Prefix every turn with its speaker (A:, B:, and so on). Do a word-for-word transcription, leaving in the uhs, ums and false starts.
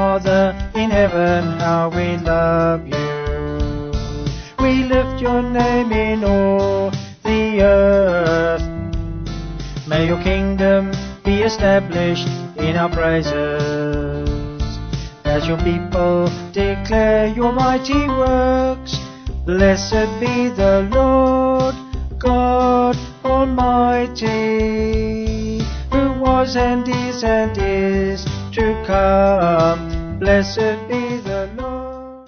A: Father in heaven, how we love you. We lift your name in all the earth. May your kingdom be established in our praises, as your people declare your mighty works. Blessed be the Lord God Almighty, who was and is and is to come. Blessed be the